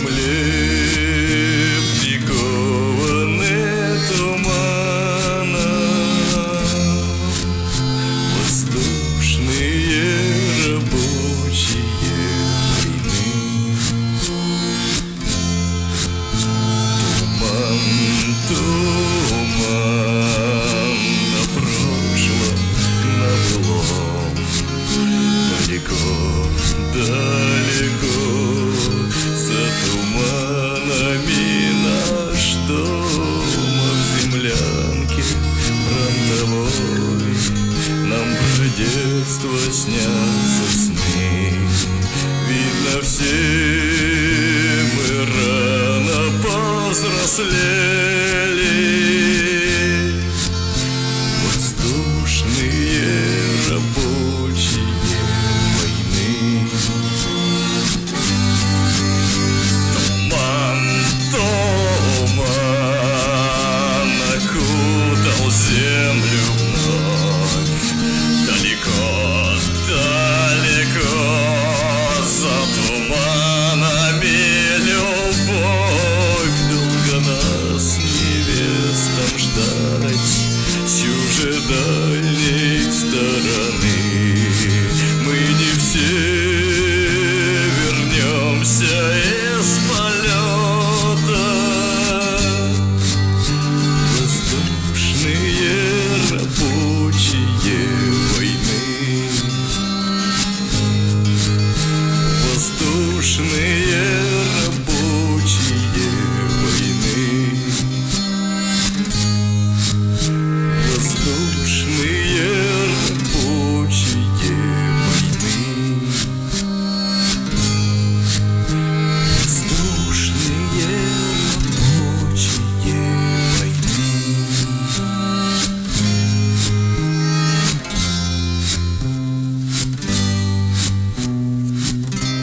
земле прикованы туманом, воздушные рабочие войны. Туман на прошлом, на былом, далеко, далеко за туманами наш дом. В землянке фронтовой нам про детство снятся сны. Видно, все мы рано повзрослели. Воздушные рабочие войны. Туман окутал землю вновь. Далеко, далеко за туманами любовь. Долго нас невестам ждать с чужедальней стороны. Мы не все вернемся из полета. Воздушные рабочие войны. Воздушные